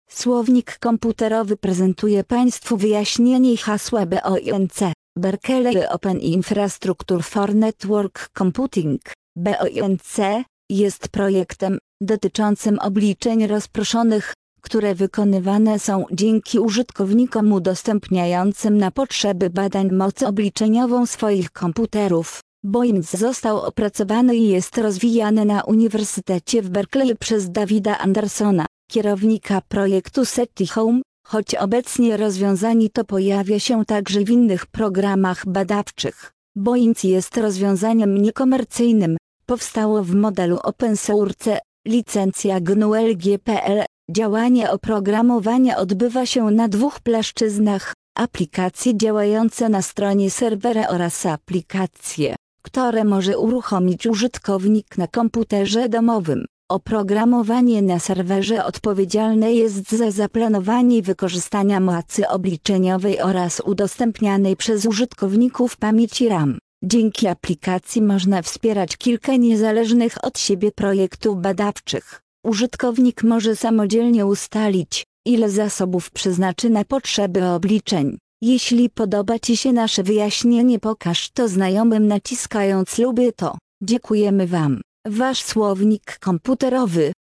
Słownik komputerowy prezentuje Państwu wyjaśnienie hasła BOINC, Berkeley Open Infrastructure for Network Computing. BOINC jest projektem dotyczącym obliczeń rozproszonych, które wykonywane są dzięki użytkownikom udostępniającym na potrzeby badań moc obliczeniową swoich komputerów. BOINC został opracowany i jest rozwijany na Uniwersytecie w Berkeley przez Davida Andersona, kierownika projektu SETI Home, choć obecnie rozwiązanie to pojawia się także w innych programach badawczych. BOINC jest rozwiązaniem niekomercyjnym, powstało w modelu open source, licencja GNU-GPL. Działanie oprogramowania odbywa się na dwóch płaszczyznach: aplikacje działające na stronie serwera oraz aplikacje, które może uruchomić użytkownik na komputerze domowym. Oprogramowanie na serwerze odpowiedzialne jest za zaplanowanie wykorzystania mocy obliczeniowej oraz udostępnianej przez użytkowników pamięci RAM. Dzięki aplikacji można wspierać kilka niezależnych od siebie projektów badawczych. Użytkownik może samodzielnie ustalić, ile zasobów przeznaczy na potrzeby obliczeń. Jeśli podoba Ci się nasze wyjaśnienie, pokaż to znajomym naciskając lubię to. Dziękujemy Wam. Wasz słownik komputerowy.